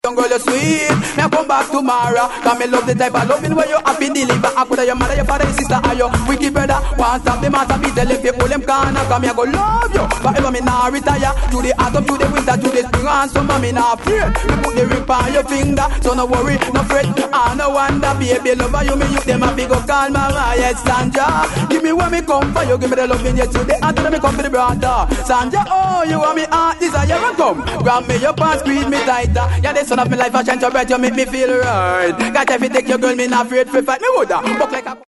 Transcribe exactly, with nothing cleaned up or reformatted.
down, girl, you're sweet. Me I come back tomorrow. Cause me love the type of loving where you happy deliver. I could have your mother, your father, your sister, or your wicked brother. One stop the matter, be tell if you pull them corner. Cause me I go love you. Forever me nah retire. To the autumn, to the winter, to the spring and summer, me nah fear. Me put the ring on your finger. So no worry, no fret. I no wonder, baby, lover you, me you them a big up call mama, yes, Sandra. Give me what me come for, you give me the loving you today. After me come for the brother. Sandra, oh, you want me heart desire and come. Grab me up and squeeze me tighter. Yeah, the sun of my life, I shine so bright, you make me feel right. Got if you take your girl, me not afraid to fight me woulda. Walk like a